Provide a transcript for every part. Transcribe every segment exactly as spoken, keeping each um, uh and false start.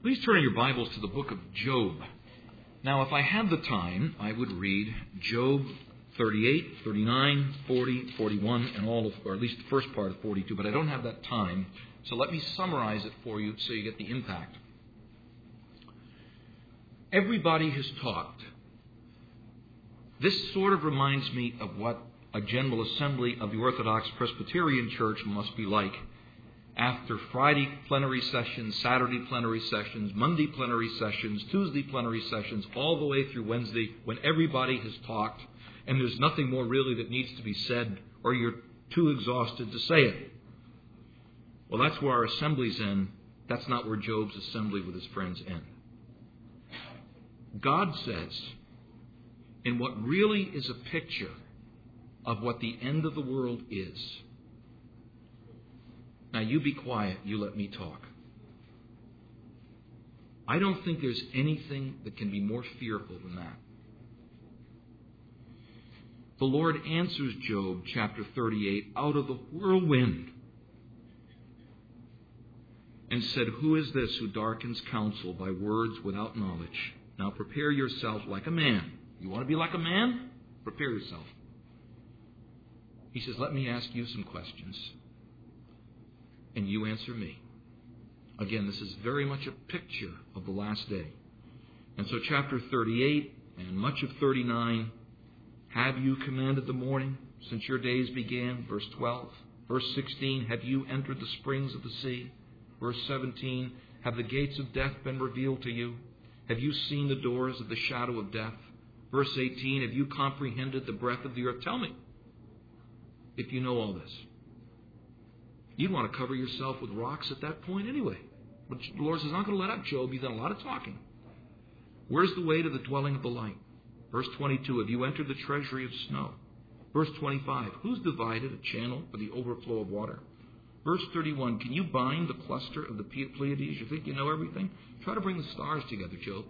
Please turn in your Bibles to the book of Job. Now, if I had the time, I would read Job thirty-eight, thirty-nine, forty, forty-one, and all of, or at least the first part of forty-two, but I don't have that time. So let me summarize it for you so you get the impact. Everybody has talked. This sort of reminds me of what a General Assembly of the Orthodox Presbyterian Church must be like. After Friday plenary sessions, Saturday plenary sessions, Monday plenary sessions, Tuesday plenary sessions, all the way through Wednesday, when everybody has talked and there's nothing more really that needs to be said, or you're too exhausted to say it. Well, that's where our assemblies end. That's not where Job's assembly with his friends end. God says, in what really is a picture of what the end of the world is, now you be quiet, you let me talk. I don't think there's anything that can be more fearful than that. The Lord answers Job chapter thirty-eight out of the whirlwind and said, "Who is this who darkens counsel by words without knowledge? Now prepare yourself like a man." You want to be like a man? Prepare yourself. He says, "Let me ask you some questions, and you answer me." Again, this is very much a picture of the last day. And so chapter thirty-eight and much of thirty-nine, have you commanded the morning since your days began? Verse twelve. Verse sixteen, have you entered the springs of the sea? Verse seventeen, have the gates of death been revealed to you? Have you seen the doors of the shadow of death? Verse eighteen, have you comprehended the breadth of the earth? Tell me, if you know all this. You'd want to cover yourself with rocks at that point anyway. But the Lord says, "I'm not going to let up, Job. You've done a lot of talking. Where's the way to the dwelling of the light?" Verse twenty-two, have you entered the treasury of snow? Verse twenty-five, who's divided a channel for the overflow of water? Verse thirty-one, can you bind the cluster of the Pleiades? You think you know everything? Try to bring the stars together, Job.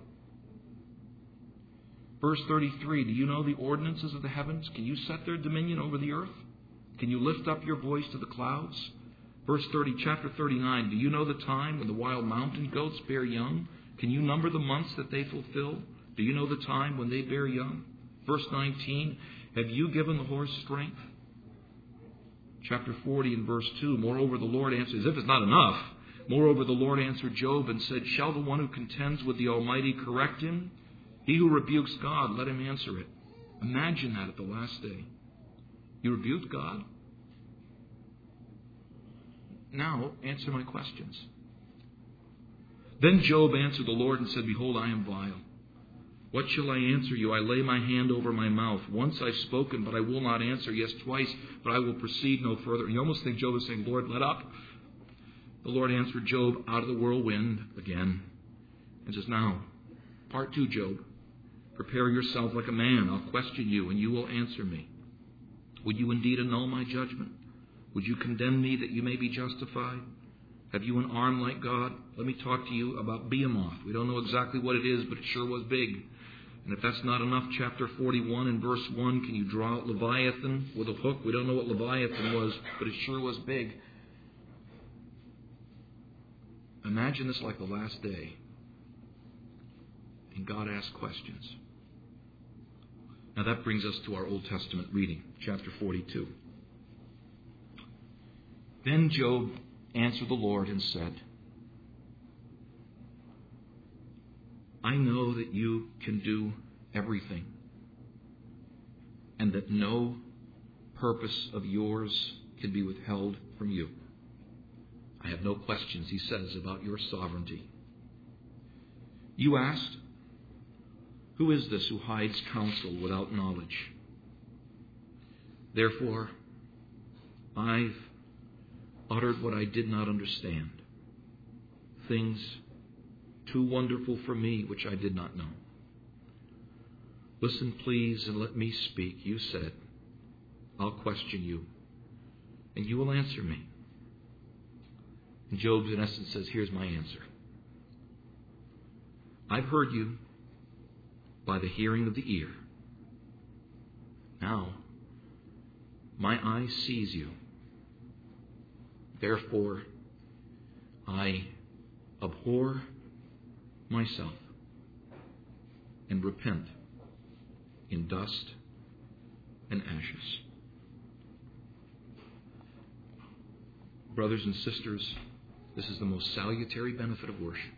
Verse thirty-three, do you know the ordinances of the heavens? Can you set their dominion over the earth? Can you lift up your voice to the clouds? Verse thirty, chapter thirty-nine, do you know the time when the wild mountain goats bear young? Can you number the months that they fulfill? Do you know the time when they bear young? Verse nineteen, have you given the horse strength? Chapter forty and verse two, moreover the Lord answered, as if it's not enough, moreover the Lord answered Job and said, shall the one who contends with the Almighty correct him? He who rebukes God, let him answer it. Imagine that at the last day. You rebuked God? Now, answer my questions. Then Job answered the Lord and said, behold, I am vile. What shall I answer you? I lay my hand over my mouth. Once I've spoken, but I will not answer. Yes, twice, but I will proceed no further. And you almost think Job is saying, Lord, let up. The Lord answered Job out of the whirlwind again and says, now, part two, Job. Prepare yourself like a man. I'll question you, and you will answer me. Would you indeed annul my judgment? Would you condemn me that you may be justified? Have you an arm like God? Let me talk to you about Behemoth. We don't know exactly what it is, but it sure was big. And if that's not enough, chapter forty-one and verse one, can you draw out Leviathan with a hook? We don't know what Leviathan was, but it sure was big. Imagine this like the last day. And God asks questions. Now that brings us to our Old Testament reading, chapter forty-two. Then Job answered the Lord and said, I know that you can do everything, and that no purpose of yours can be withheld from you. I have no questions, he says, about your sovereignty. You asked, who is this who hides counsel without knowledge? Therefore, I've uttered what I did not understand, things too wonderful for me which I did not know. Listen, please, and let me speak. You said, I'll question you, and you will answer me. And Job, in essence, says, here's my answer. I've heard you by the hearing of the ear. Now, my eye sees you. Therefore, I abhor myself and repent in dust and ashes. Brothers and sisters, this is the most salutary benefit of worship.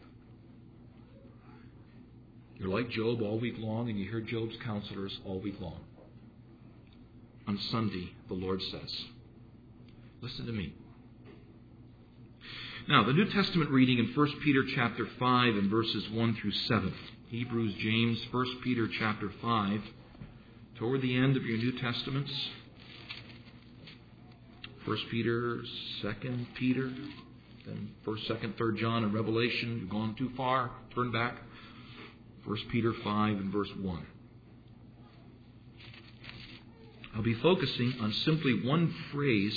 You're like Job all week long, and you hear Job's counselors all week long. On Sunday, the Lord says, listen to me. Now, the New Testament reading in First Peter chapter five and verses one through seven. Hebrews, James, First Peter chapter five. Toward the end of your New Testaments. First Peter, Second Peter, then First, Second, Third John, and Revelation. You've gone too far. Turn back. First Peter five and verse one. I'll be focusing on simply one phrase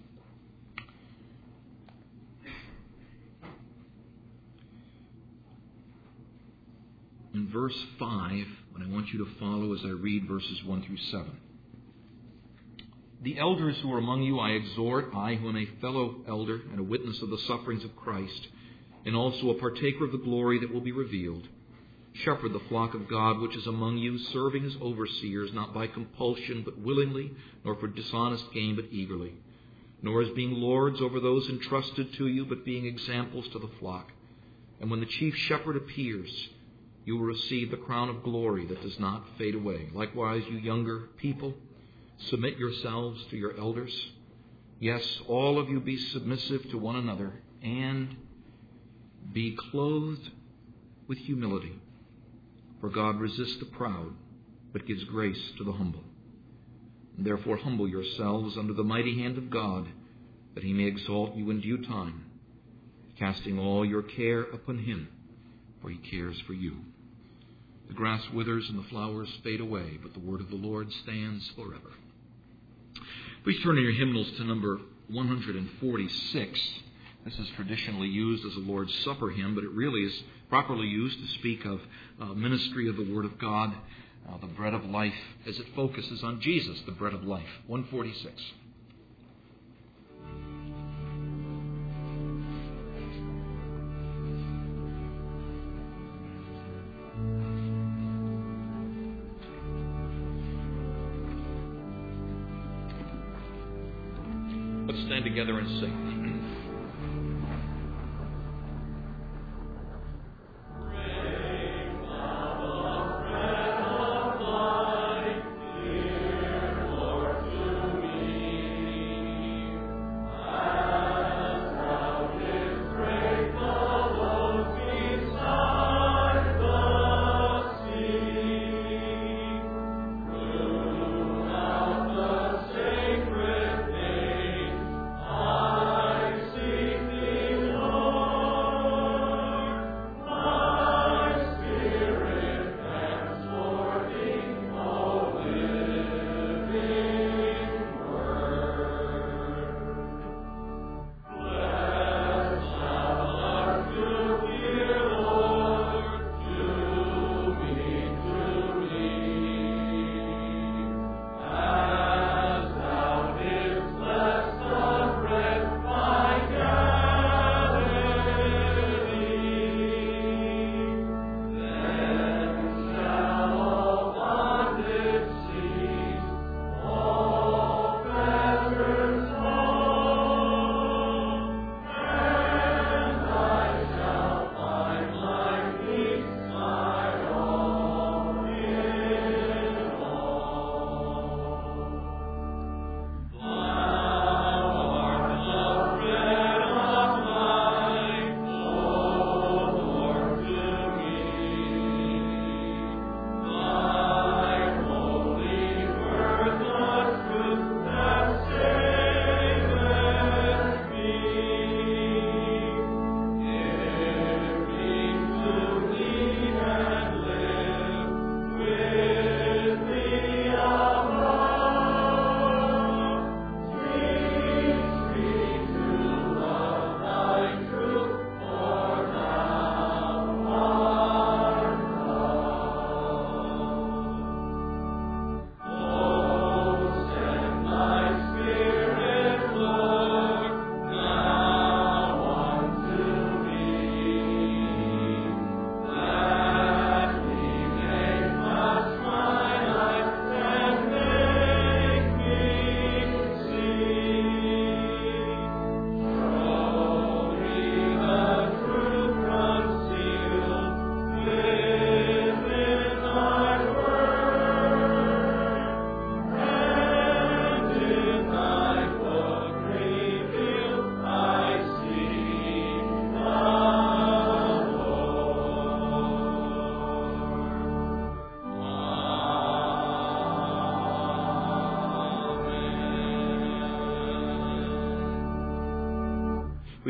in verse five, and I want you to follow as I read verses one through seven. The elders who are among you I exhort, I who am a fellow elder and a witness of the sufferings of Christ, and also a partaker of the glory that will be revealed. Shepherd the flock of God which is among you, serving as overseers, not by compulsion, but willingly, nor for dishonest gain, but eagerly, nor as being lords over those entrusted to you, but being examples to the flock. And when the chief shepherd appears, you will receive the crown of glory that does not fade away. Likewise, you younger people, submit yourselves to your elders. Yes, all of you be submissive to one another, and be clothed with humility. For God resists the proud, but gives grace to the humble. And therefore humble yourselves under the mighty hand of God, that he may exalt you in due time, casting all your care upon him, for he cares for you. The grass withers and the flowers fade away, but the word of the Lord stands forever. Please turn in your hymnals to number one forty-six. This is traditionally used as a Lord's Supper hymn, but it really is properly used to speak of uh, ministry of the Word of God, uh, the bread of life, as it focuses on Jesus, the bread of life. one forty-six. Let's stand together and sing. I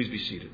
Please be seated.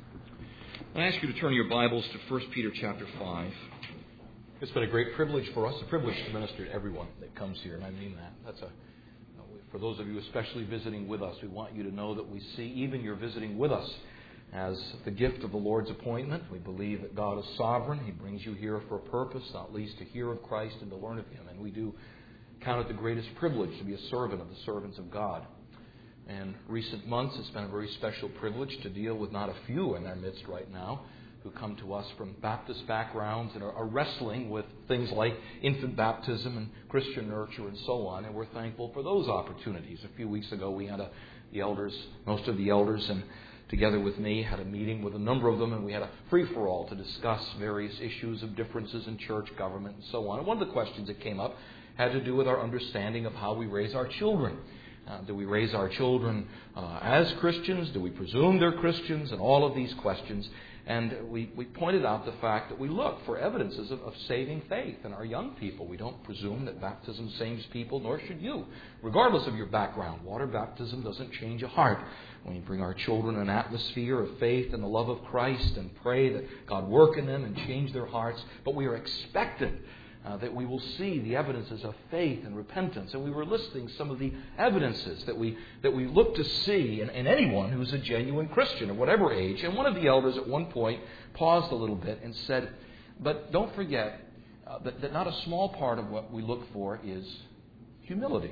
I ask you to turn your Bibles to First Peter chapter five. It's been a great privilege for us, a privilege to minister to everyone that comes here, and I mean that. That's a for those of you especially visiting with us, we want you to know that we see even your visiting with us as the gift of the Lord's appointment. We believe that God is sovereign. He brings you here for a purpose, not least to hear of Christ and to learn of Him. And we do count it the greatest privilege to be a servant of the servants of God. And recent months, it's been a very special privilege to deal with not a few in our midst right now who come to us from Baptist backgrounds and are, are wrestling with things like infant baptism and Christian nurture and so on. And we're thankful for those opportunities. A few weeks ago, we had a, the elders, most of the elders, and together with me, had a meeting with a number of them, and we had a free-for-all to discuss various issues of differences in church government and so on. And one of the questions that came up had to do with our understanding of how we raise our children. Uh, do we raise our children uh, as Christians? Do we presume they're Christians? And all of these questions. And we, we pointed out the fact that we look for evidences of, of saving faith in our young people. We don't presume that baptism saves people, nor should you, regardless of your background. Water baptism doesn't change a heart. When we bring our children an atmosphere of faith and the love of Christ and pray that God work in them and change their hearts, but we are expectant Uh, that we will see the evidences of faith and repentance. And we were listing some of the evidences that we that we look to see in, in anyone who's a genuine Christian at whatever age. And one of the elders at one point paused a little bit and said, but don't forget uh, that, that not a small part of what we look for is humility.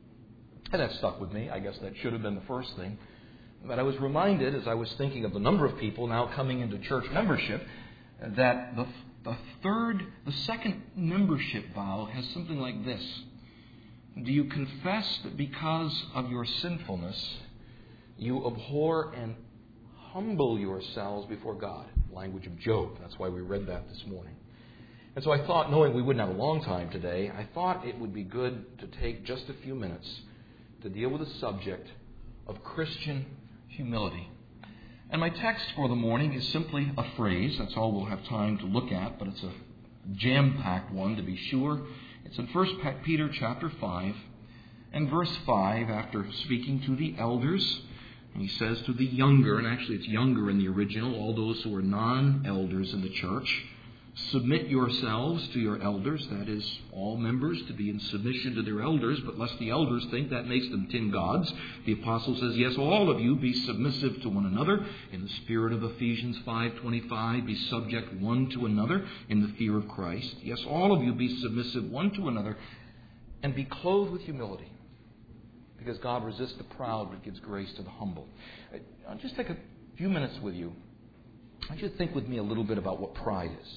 And that stuck with me. I guess that should have been the first thing. But I was reminded, as I was thinking of the number of people now coming into church membership, that the The third, the second membership vow has something like this. Do you confess that because of your sinfulness, you abhor and humble yourselves before God? Language of Job. That's why we read that this morning. And so I thought, knowing we wouldn't have a long time today, I thought it would be good to take just a few minutes to deal with the subject of Christian humility. And my text for the morning is simply a phrase. That's all we'll have time to look at, but it's a jam-packed one to be sure. It's in First Peter chapter five and verse five, after speaking to the elders. And he says to the younger, and actually it's younger in the original, all those who are non-elders in the church, submit yourselves to your elders, that is, all members, to be in submission to their elders, but lest the elders think that makes them tin gods. The apostle says, yes, all of you be submissive to one another. In the spirit of Ephesians five twenty-five, be subject one to another in the fear of Christ. Yes, all of you be submissive one to another, and be clothed with humility, because God resists the proud but gives grace to the humble. I'll just take a few minutes with you. I want you to think with me a little bit about what pride is.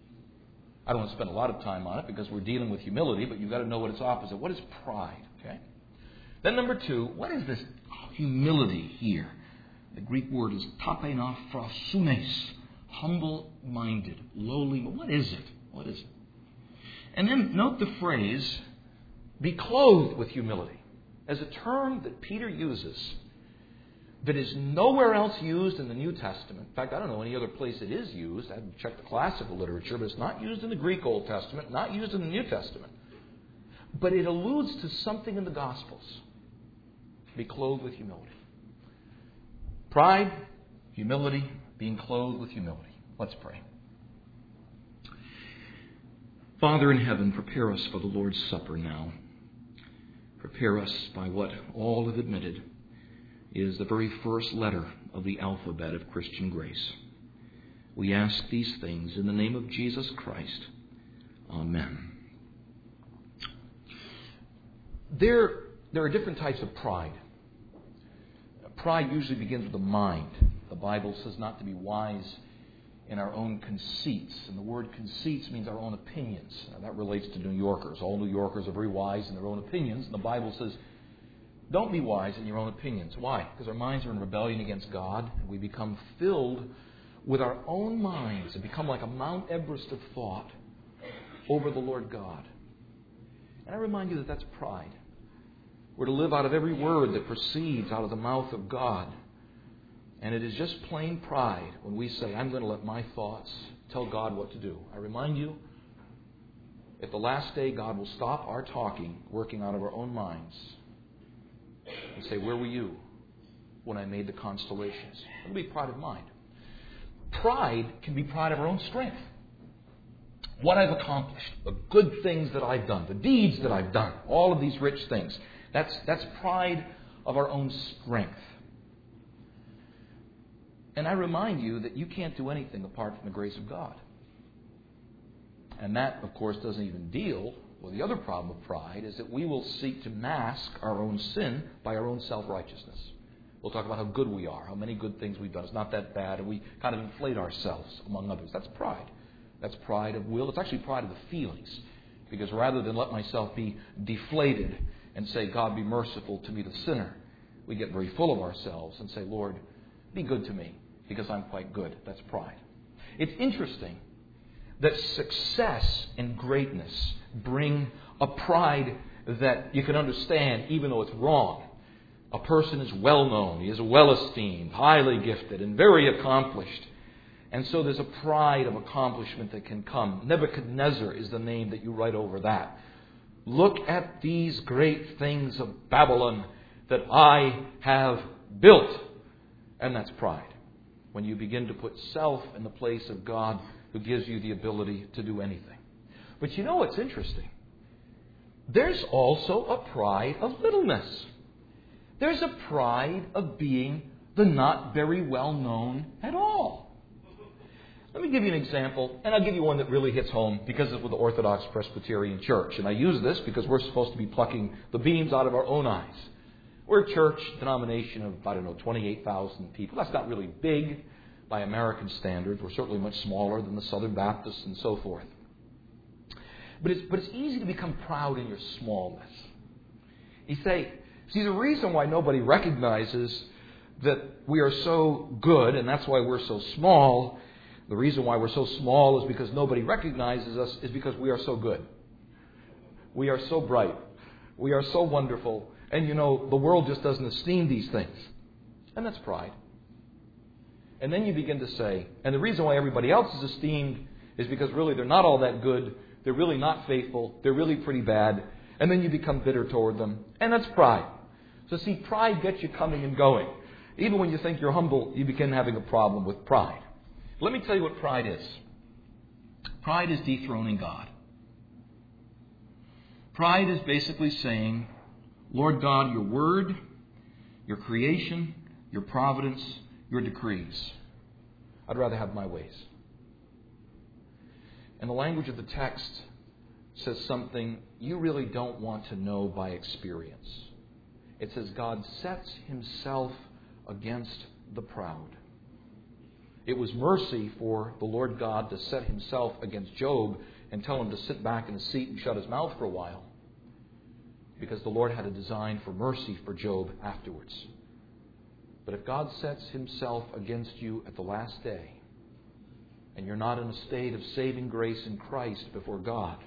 I don't want to spend a lot of time on it because we're dealing with humility, but you've got to know what its opposite. What is pride? Okay. Then number two, what is this humility here? The Greek word is tapeinophrasunes, humble-minded, lowly. What is it? What is it? And then note the phrase, be clothed with humility, as a term that Peter uses that is nowhere else used in the New Testament. In fact, I don't know any other place it is used. I haven't checked the classical literature, but it's not used in the Greek Old Testament, not used in the New Testament. But it alludes to something in the Gospels. Be clothed with humility. Pride, humility, being clothed with humility. Let's pray. Father in heaven, prepare us for the Lord's Supper now. Prepare us by what all have admitted is the very first letter of the alphabet of Christian grace. We ask these things in the name of Jesus Christ. Amen. There, there are different types of pride. Pride usually begins with the mind. The Bible says not to be wise in our own conceits. And the word conceits means our own opinions. Now, that relates to New Yorkers. All New Yorkers are very wise in their own opinions. And the Bible says, don't be wise in your own opinions. Why? Because our minds are in rebellion against God. And we become filled with our own minds and become like a Mount Everest of thought over the Lord God. And I remind you that that's pride. We're to live out of every word that proceeds out of the mouth of God. And it is just plain pride when we say, I'm going to let my thoughts tell God what to do. I remind you, at the last day, God will stop our talking, working out of our own minds, and say, where were you? when I made the constellations. It'll be pride of mind. Pride can be pride of our own strength. What I've accomplished, the good things that I've done, the deeds that I've done, all of these rich things. That's, that's pride of our own strength. And I remind you that you can't do anything apart from the grace of God. And that, of course, doesn't even deal with the other problem of pride, is that we will seek to mask our own sin by our own self-righteousness. We'll talk about how good we are, how many good things we've done. It's not that bad, and we kind of inflate ourselves among others. That's pride. That's pride of will. It's actually pride of the feelings. Because rather than let myself be deflated and say, God, be merciful to me, the sinner, we get very full of ourselves and say, Lord, be good to me because I'm quite good. That's pride. It's interesting that success and greatness bring a pride that you can understand even though it's wrong. A person is well known, he is well esteemed, highly gifted, and very accomplished. And so there's a pride of accomplishment that can come. Nebuchadnezzar is the name that you write over that. Look at these great things of Babylon that I have built. And that's pride. When you begin to put self in the place of God who gives you the ability to do anything. But you know what's interesting? There's also a pride of littleness. There's a pride of being the not very well known at all. Let me give you an example, and I'll give you one that really hits home because it's with the Orthodox Presbyterian Church. And I use this because we're supposed to be plucking the beams out of our own eyes. We're a church denomination of, I don't know, twenty-eight thousand people. That's not really big by American standards. We're certainly much smaller than the Southern Baptists and so forth. But it's, but it's easy to become proud in your smallness. You say, see, the reason why nobody recognizes that we are so good, and that's why we're so small, the reason why we're so small is because nobody recognizes us, is because we are so good. We are so bright. We are so wonderful. And you know, the world just doesn't esteem these things. And that's pride. And then you begin to say, and the reason why everybody else is esteemed is because really they're not all that good. They're really not faithful. They're really pretty bad. And then you become bitter toward them. And that's pride. So see, pride gets you coming and going. Even when you think you're humble, you begin having a problem with pride. Let me tell you what pride is. Pride is dethroning God. Pride is basically saying, Lord God, your word, your creation, your providence, your decrees. I'd rather have my ways. And the language of the text says something you really don't want to know by experience. It says God sets himself against the proud. It was mercy for the Lord God to set himself against Job and tell him to sit back in his seat and shut his mouth for a while. Because the Lord had a design for mercy for Job afterwards. But if God sets himself against you at the last day, and you're not in a state of saving grace in Christ before God,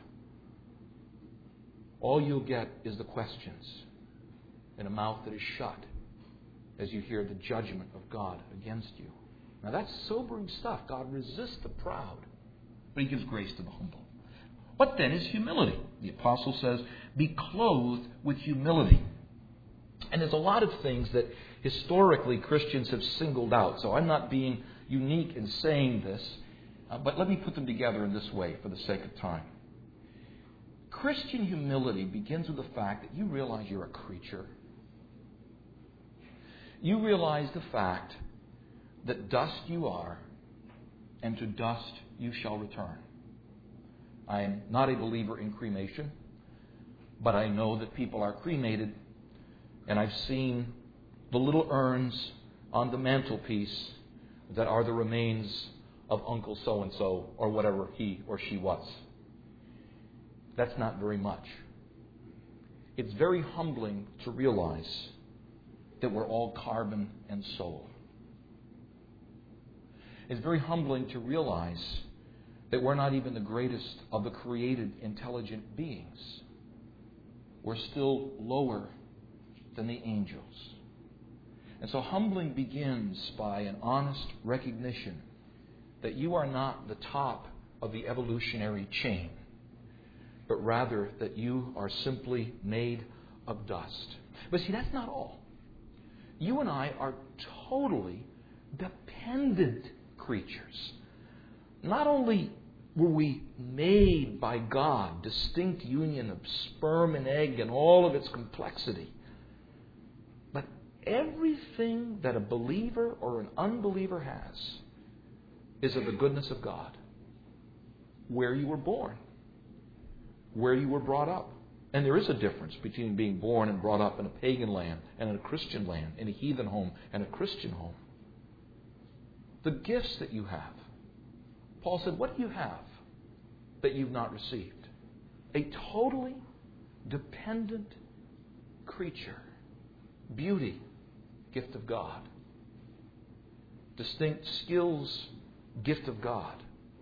all you'll get is the questions in a mouth that is shut as you hear the judgment of God against you. Now that's sobering stuff. God resists the proud, but he gives grace to the humble. What then is humility? The apostle says, be clothed with humility. And there's a lot of things that historically Christians have singled out. So I'm not being unique in saying this, uh, but let me put them together in this way for the sake of time. Christian humility begins with the fact that you realize you're a creature. You realize the fact that dust you are, and to dust you shall return. I am not a believer in cremation, but I know that people are cremated, and I've seen the little urns on the mantelpiece that are the remains of Uncle so-and-so, or whatever he or she was. That's not very much. It's very humbling to realize that we're all carbon and soul. It's very humbling to realize that we're not even the greatest of the created intelligent beings. We're still lower than the angels. And so humbling begins by an honest recognition that you are not the top of the evolutionary chain, but rather that you are simply made of dust. But see, that's not all. You and I are totally dependent creatures. Not only were we made by God, distinct union of sperm and egg and all of its complexity, but everything that a believer or an unbeliever has is of the goodness of God. Where you were born, where you were brought up. And there is a difference between being born and brought up in a pagan land and in a Christian land, in a heathen home and a Christian home. The gifts that you have. Paul said, what do you have that you've not received? A totally dependent creature. Beauty, gift of God. Distinct skills, gift of God.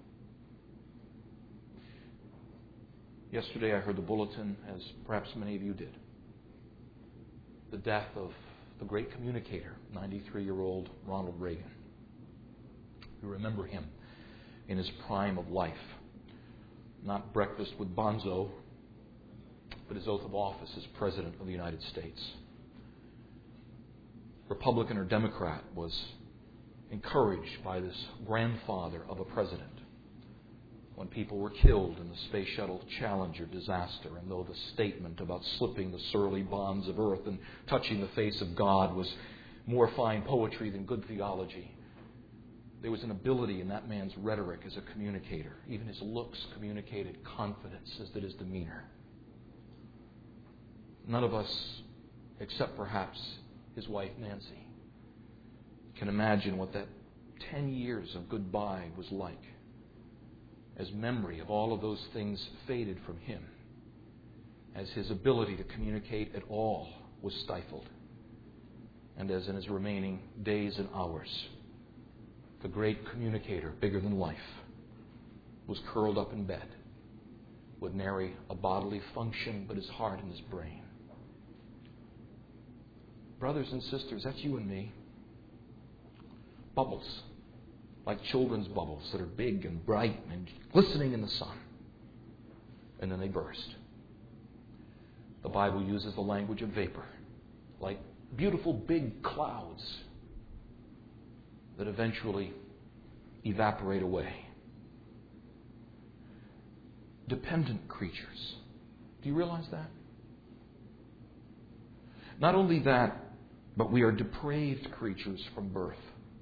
Yesterday I heard the bulletin, as perhaps many of you did. The death of the great communicator, ninety-three-year-old Ronald Reagan. We remember him in his prime of life. Not breakfast with Bonzo, but his oath of office as President of the United States. Republican or Democrat, was encouraged by this grandfather of a president when people were killed in the Space Shuttle Challenger disaster, and though the statement about slipping the surly bonds of earth and touching the face of God was more fine poetry than good theology, there was an ability in that man's rhetoric as a communicator. Even his looks communicated confidence, as did his demeanor. None of us, except perhaps his wife Nancy, can imagine what that ten years of goodbye was like, as memory of all of those things faded from him, as his ability to communicate at all was stifled, and as in his remaining days and hours, the great communicator, bigger than life, was curled up in bed with nary a bodily function but his heart and his brain. Brothers and sisters, that's you and me. Bubbles. Like children's bubbles that are big and bright and glistening in the sun. And then they burst. The Bible uses the language of vapor, like beautiful big clouds that eventually evaporate away. Dependent creatures. Do you realize that? Not only that, but we are depraved creatures from birth.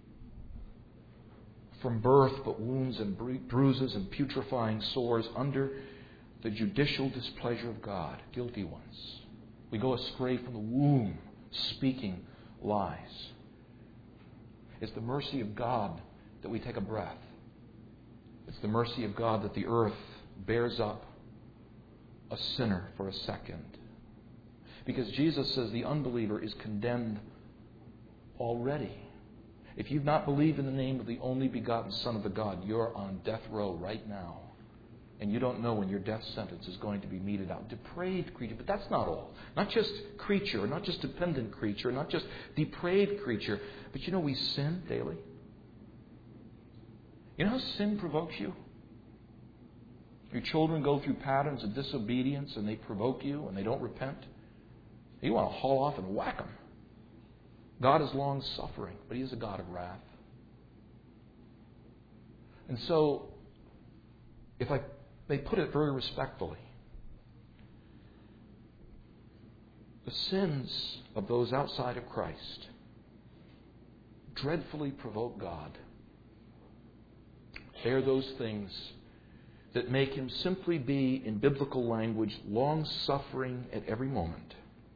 From birth, but wounds and bruises and putrefying sores under the judicial displeasure of God, guilty ones. We go astray from the womb, speaking lies. It's the mercy of God that we take a breath. It's the mercy of God that the earth bears up a sinner for a second. Because Jesus says the unbeliever is condemned already. If you've not believed in the name of the only begotten Son of the God, you're on death row right now. And you don't know when your death sentence is going to be meted out. Depraved creature. But that's not all. Not just creature, not just dependent creature, not just depraved creature. But you know we sin daily. You know how sin provokes you? Your children go through patterns of disobedience and they provoke you and they don't repent. You want to haul off and whack them. God is long-suffering, but He is a God of wrath. And so, if I may put it very respectfully, the sins of those outside of Christ dreadfully provoke God. They are those things that make Him simply be, in biblical language, long-suffering at every moment,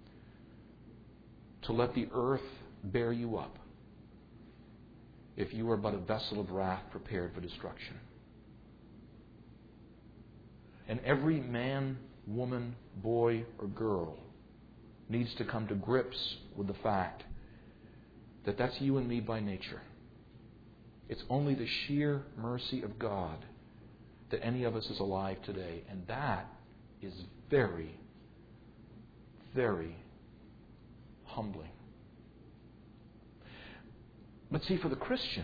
to let the earth bear you up if you are but a vessel of wrath prepared for destruction. And every man, woman, boy, or girl needs to come to grips with the fact that that's you and me by nature. It's only the sheer mercy of God that any of us is alive today. And that is very, very humbling. But see, for the Christian,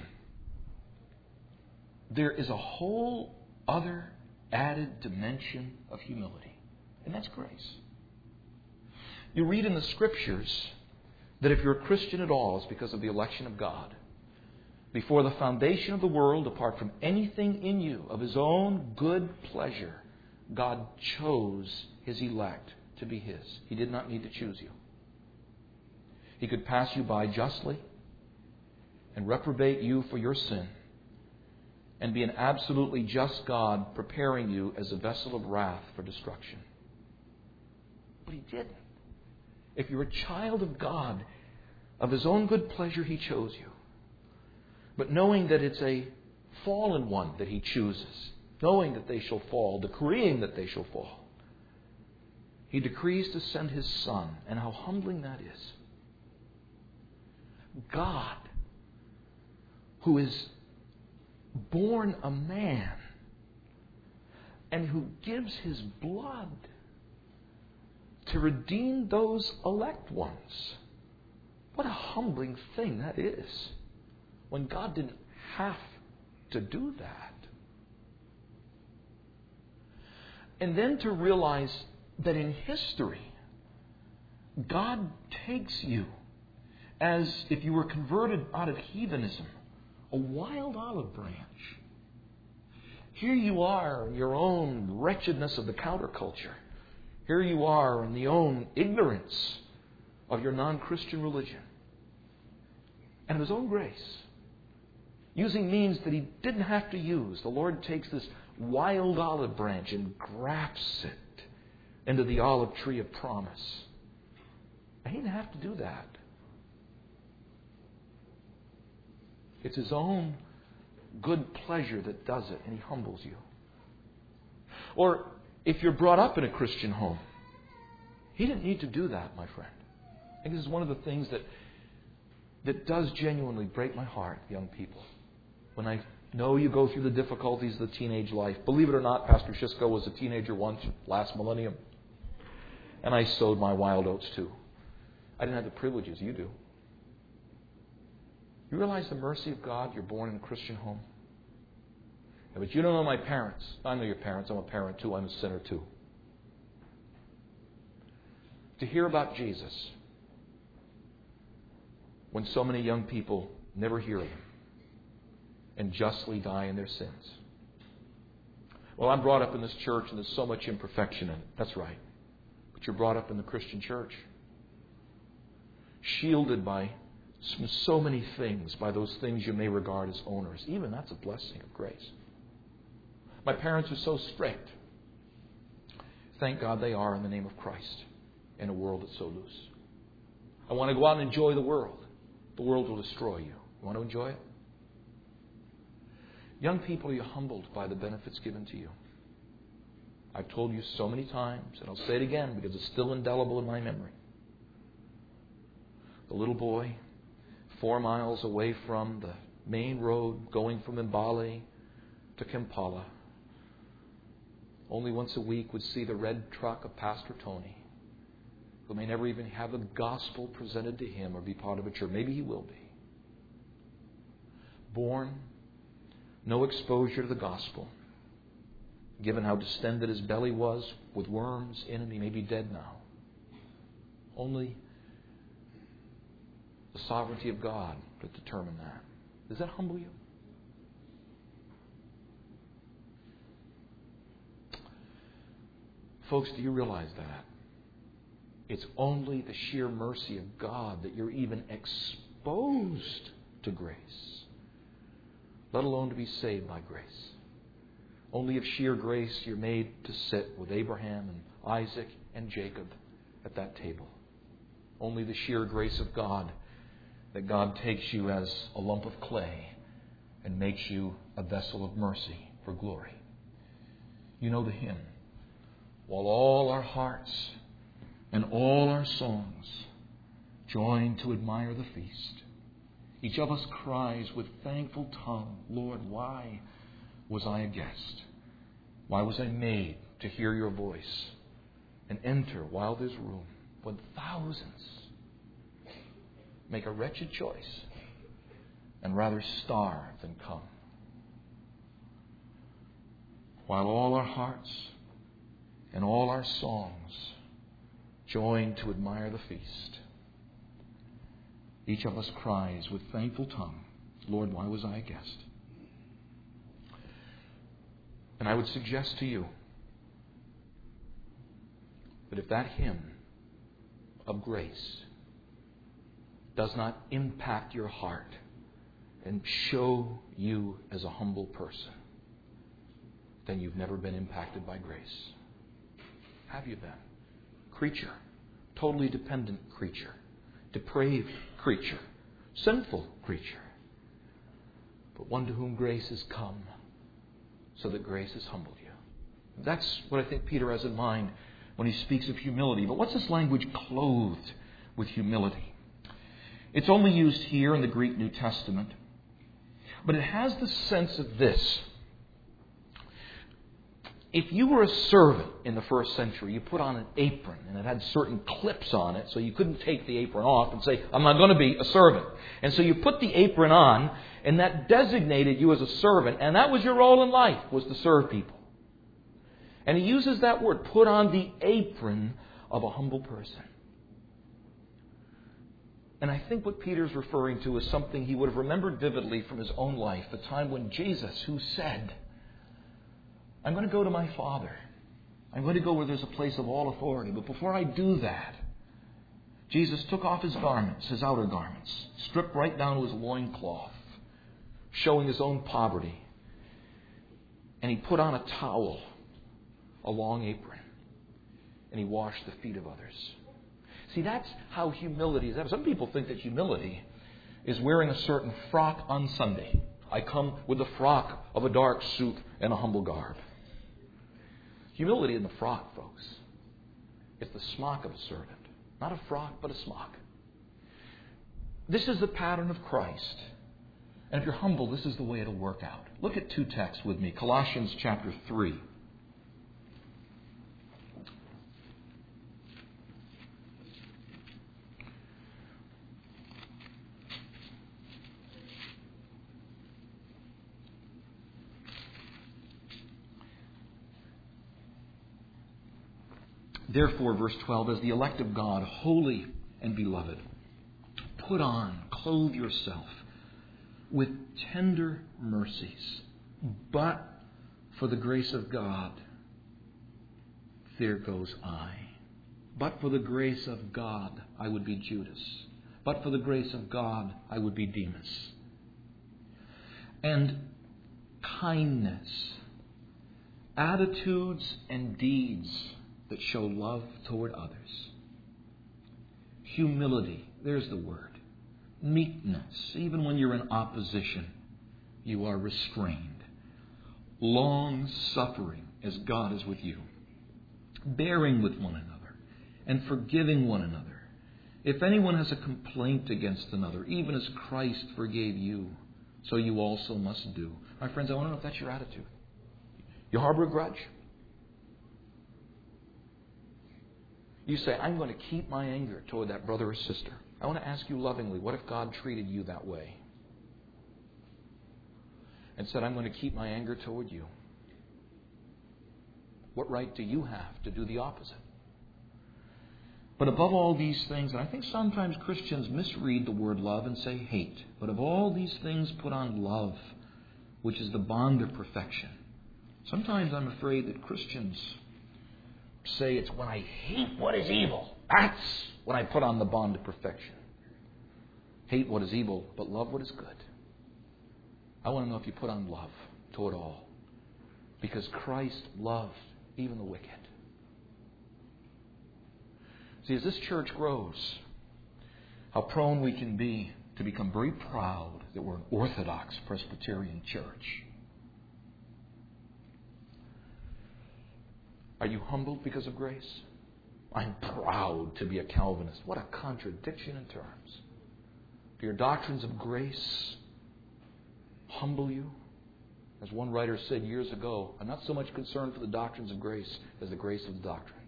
there is a whole other added dimension of humility. And that's grace. You read in the Scriptures that if you're a Christian at all, it's because of the election of God. Before the foundation of the world, apart from anything in you of His own good pleasure, God chose His elect to be His. He did not need to choose you. He could pass you by justly and reprobate you for your sin and be an absolutely just God preparing you as a vessel of wrath for destruction. But He didn't. If you're a child of God, of His own good pleasure, He chose you. But knowing that it's a fallen one that He chooses, knowing that they shall fall, decreeing that they shall fall, He decrees to send His Son. And how humbling that is. God, who is born a man and who gives His blood to redeem those elect ones. What a humbling thing that is. When God didn't have to do that. And then to realize that in history, God takes you as if you were converted out of heathenism, a wild olive branch. Here you are in your own wretchedness of the counterculture. Here you are in the own ignorance of your non-Christian religion. And of His own grace, using means that He didn't have to use, the Lord takes this wild olive branch and grafts it into the olive tree of promise. And He didn't have to do that. It's His own good pleasure that does it, and He humbles you. Or if you're brought up in a Christian home, He didn't need to do that, my friend. I think this is one of the things that that does genuinely break my heart, young people. When I know you go through the difficulties of the teenage life. Believe it or not, Pastor Shisko was a teenager once, last millennium. And I sowed my wild oats too. I didn't have the privileges you do. You realize the mercy of God? You're born in a Christian home. Yeah, but you don't know my parents. I know your parents. I'm a parent too. I'm a sinner too. To hear about Jesus when so many young people never hear of Him and justly die in their sins. Well, I'm brought up in this church and there's so much imperfection in it. That's right. But you're brought up in the Christian church. Shielded by so many things, by those things you may regard as onerous. Even that's a blessing of grace. My parents are so strict. Thank God they are in the name of Christ in a world that's so loose. I want to go out and enjoy the world. The world will destroy you. You want to enjoy it? Young people, are you humbled by the benefits given to you? I've told you so many times, and I'll say it again because it's still indelible in my memory. The little boy, four miles away from the main road, going from Mbale to Kampala, only once a week would see the red truck of Pastor Tony, who may never even have the gospel presented to him or be part of a church. Maybe he will be. Born, no exposure to the gospel. Given how distended his belly was with worms in him, he may be dead now. Only the sovereignty of God could determine that. Does that humble you? Folks, do you realize that? It's only the sheer mercy of God that you're even exposed to grace, let alone to be saved by grace. Only of sheer grace you're made to sit with Abraham and Isaac and Jacob at that table. Only the sheer grace of God that God takes you as a lump of clay and makes you a vessel of mercy for glory. You know the hymn, while all our hearts and all our songs join to admire the feast, each of us cries with thankful tongue, Lord, why was I a guest? Why was I made to hear your voice and enter while there's room when thousands make a wretched choice and rather starve than come? While all our hearts and all our songs join to admire the feast, each of us cries with thankful tongue, Lord, why was I a guest? And I would suggest to you that if that hymn of grace does not impact your heart and show you as a humble person, then you've never been impacted by grace. Have you been? Creature, totally dependent creature, depraved creature, sinful creature, but one to whom grace has come so that grace has humbled you. That's what I think Peter has in mind when he speaks of humility. But what's this language, clothed with humility? It's only used here in the Greek New Testament, but it has the sense of this. If you were a servant in the first century, you put on an apron and it had certain clips on it, so you couldn't take the apron off and say, I'm not going to be a servant. And so you put the apron on, and that designated you as a servant, and that was your role in life, was to serve people. And he uses that word, put on the apron of a humble person. And I think what Peter's referring to is something he would have remembered vividly from his own life, the time when Jesus, who said, I'm going to go to my Father. I'm going to go where there's a place of all authority. But before I do that, Jesus took off his garments, his outer garments, stripped right down to his loincloth, showing his own poverty. And he put on a towel, a long apron, and he washed the feet of others. See, that's how humility is. Some people think that humility is wearing a certain frock on Sunday. I come with the frock of a dark suit and a humble garb. Humility in the frock, folks. It's the smock of a servant. Not a frock, but a smock. This is the pattern of Christ. And if you're humble, this is the way it'll work out. Look at two texts with me. Colossians chapter three. Therefore, verse twelve, as the elect of God, holy and beloved, put on, clothe yourself with tender mercies. But for the grace of God, there goes I. But for the grace of God, I would be Judas. But for the grace of God, I would be Demas. And kindness, attitudes and deeds that show love toward others. Humility, there's the word. Meekness, even when you're in opposition, you are restrained. Long suffering as God is with you. Bearing with one another and forgiving one another. If anyone has a complaint against another, even as Christ forgave you, so you also must do. My friends, I want to know if that's your attitude. You harbor a grudge? You say, I'm going to keep my anger toward that brother or sister. I want to ask you lovingly, what if God treated you that way? And said, I'm going to keep my anger toward you. What right do you have to do the opposite? But above all these things, and I think sometimes Christians misread the word love and say hate. But of all these things, put on love, which is the bond of perfection. Sometimes I'm afraid that Christians say it's when I hate what is evil. That's when I put on the bond of perfection. Hate what is evil, but love what is good. I want to know if you put on love toward all. Because Christ loved even the wicked. See, as this church grows, how prone we can be to become very proud that we're an Orthodox Presbyterian church. Are you humbled because of grace? I'm proud to be a Calvinist. What a contradiction in terms. Do your doctrines of grace humble you? As one writer said years ago, I'm not so much concerned for the doctrines of grace as the grace of the doctrines.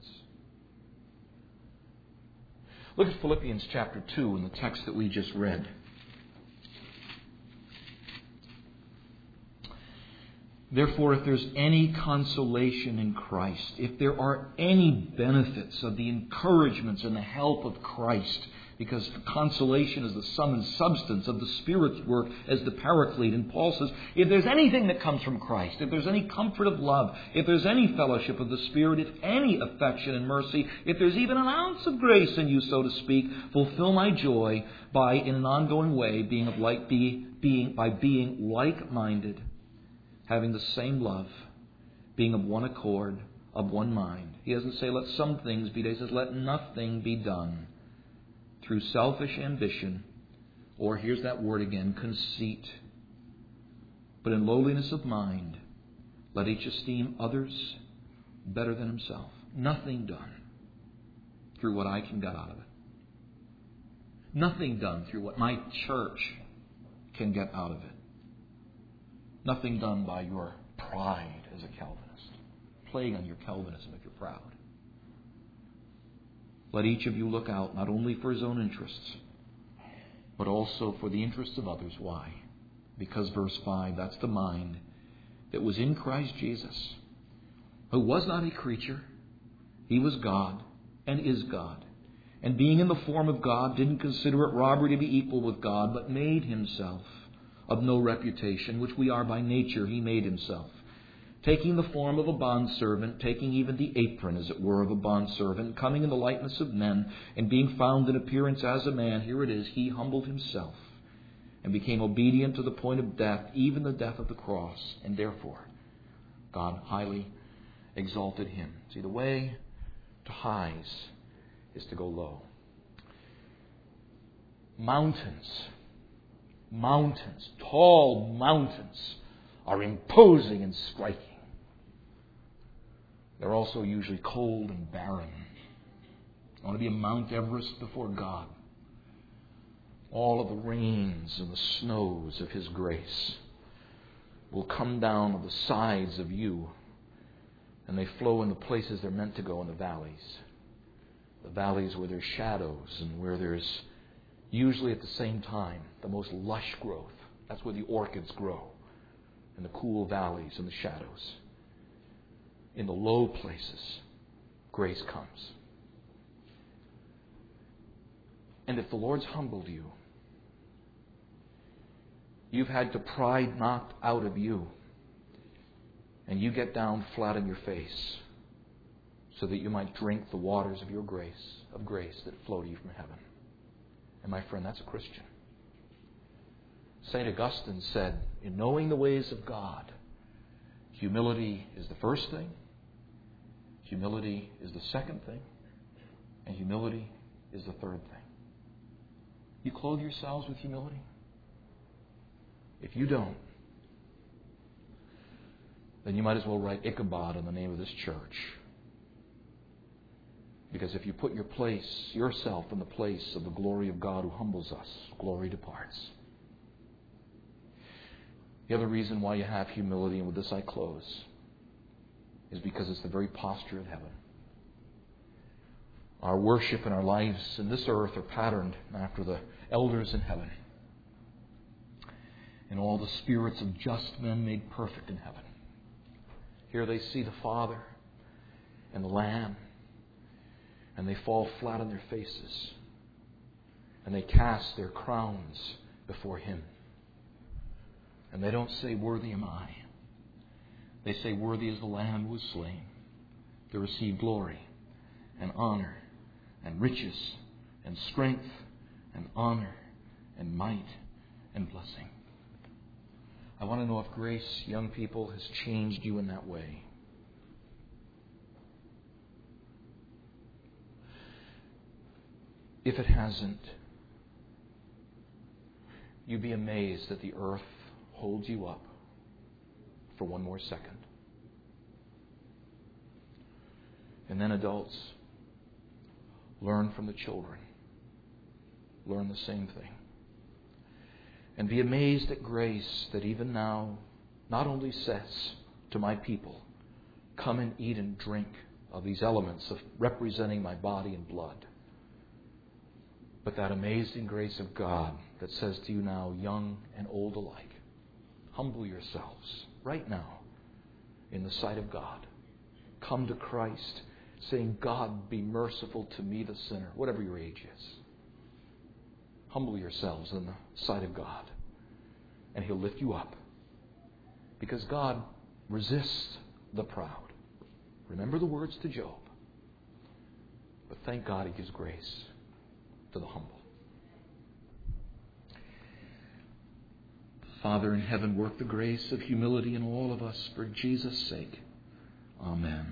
Look at Philippians chapter two in the text that we just read. Therefore, if there's any consolation in Christ, if there are any benefits of the encouragements and the help of Christ, Because consolation is the sum and substance of the Spirit's work as the Paraclete. And Paul says, if there's anything that comes from Christ, if there's any comfort of love, if there's any fellowship of the Spirit, if any affection and mercy, if there's even an ounce of grace in you, so to speak, fulfill my joy by, in an ongoing way, being of like be, being by being like-minded, having the same love, being of one accord, of one mind. He doesn't say let some things be done. He says let nothing be done through selfish ambition, or here's that word again, conceit. But in lowliness of mind, let each esteem others better than himself. Nothing done through what I can get out of it. Nothing done through what my church can get out of it. Nothing done by your pride as a Calvinist. Playing on your Calvinism if you're proud. Let each of you look out not only for his own interests, but also for the interests of others. Why? Because verse five, that's the mind that was in Christ Jesus, who was not a creature. He was God and is God. And being in the form of God, didn't consider it robbery to be equal with God, but made himself of no reputation, which we are by nature. He made himself, taking the form of a bondservant, taking even the apron, as it were, of a bondservant, coming in the likeness of men, and being found in appearance as a man, here it is, he humbled himself and became obedient to the point of death, even the death of the cross. And therefore, God highly exalted him. See, the way to highs is to go low. Mountains, mountains, tall mountains are imposing and striking. They're also usually cold and barren. I want to be a Mount Everest before God. All of the rains and the snows of His grace will come down on the sides of you, and they flow in the places they're meant to go, in the valleys. The valleys where there's shadows and where there's usually at the same time the most lush growth. That's where the orchids grow. In the cool valleys and the shadows. In the low places, grace comes. And if the Lord's humbled you, you've had the pride knocked out of you, and you get down flat on your face so that you might drink the waters of your grace, of grace that flow to you from heaven. And my friend, that's a Christian. Saint Augustine said, in knowing the ways of God, humility is the first thing, humility is the second thing, and humility is the third thing. You clothe yourselves with humility? If you don't, then you might as well write Ichabod in the name of this church. Because if you put your place, yourself in the place of the glory of God who humbles us, glory departs. The other reason why you have humility, and with this I close, is because it's the very posture of heaven. Our worship and our lives in this earth are patterned after the elders in heaven. And all the spirits of just men made perfect in heaven. Here they see the Father and the Lamb, and they fall flat on their faces, and they cast their crowns before Him. And they don't say, worthy am I. They say, worthy is the Lamb who was slain to receive glory and honor and riches and strength and honor and might and blessing. I want to know if Grace, young people, has changed you in that way. If it hasn't, you'd be amazed that the earth holds you up for one more second. And then adults, learn from the children. Learn the same thing. And be amazed at grace that even now not only says to my people, come and eat and drink of these elements of representing my body and blood, but that amazing grace of God that says to you now, young and old alike, humble yourselves right now in the sight of God. Come to Christ saying, God, be merciful to me, the sinner, whatever your age is. Humble yourselves in the sight of God, and He'll lift you up. Because God resists the proud. Remember the words to Job. But thank God He gives grace to the humble. Father in heaven, work the grace of humility in all of us for Jesus' sake. Amen.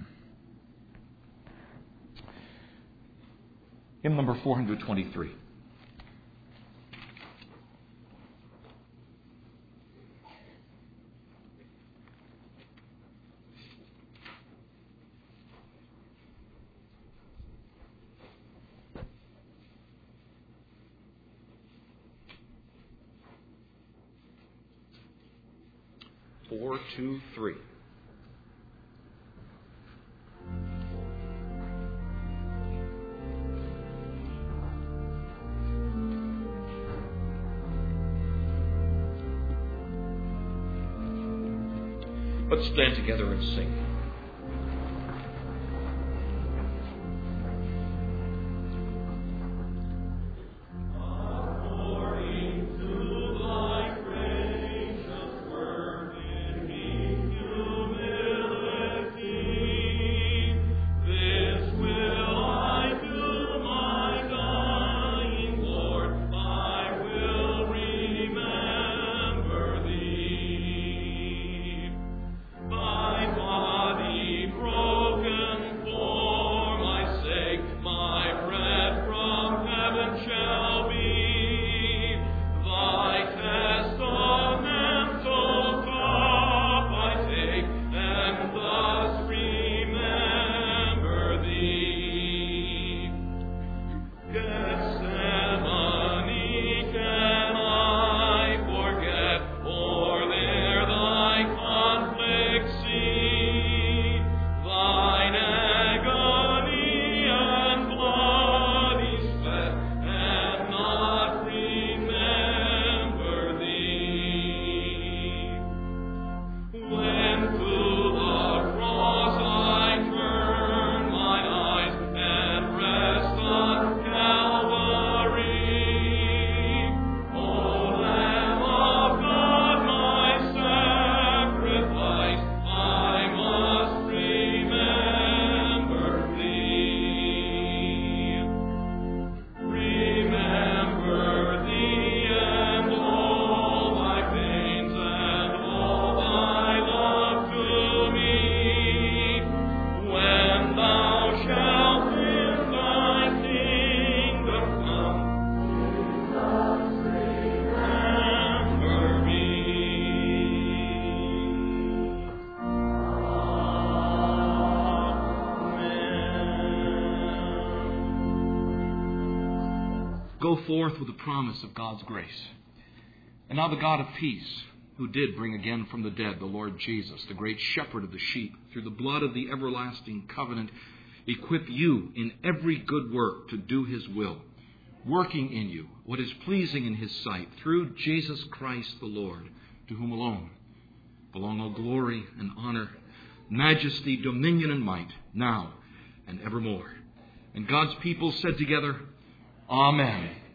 Hymn number four hundred twenty-three. Four, two, three. Let's stand together and sing. Go forth with the promise of God's grace. And now the God of peace, who did bring again from the dead the Lord Jesus, the great shepherd of the sheep, through the blood of the everlasting covenant, equip you in every good work to do His will, working in you what is pleasing in His sight, through Jesus Christ the Lord, to whom alone belong all glory and honor, majesty, dominion, and might, now and evermore. And God's people said together, Amen.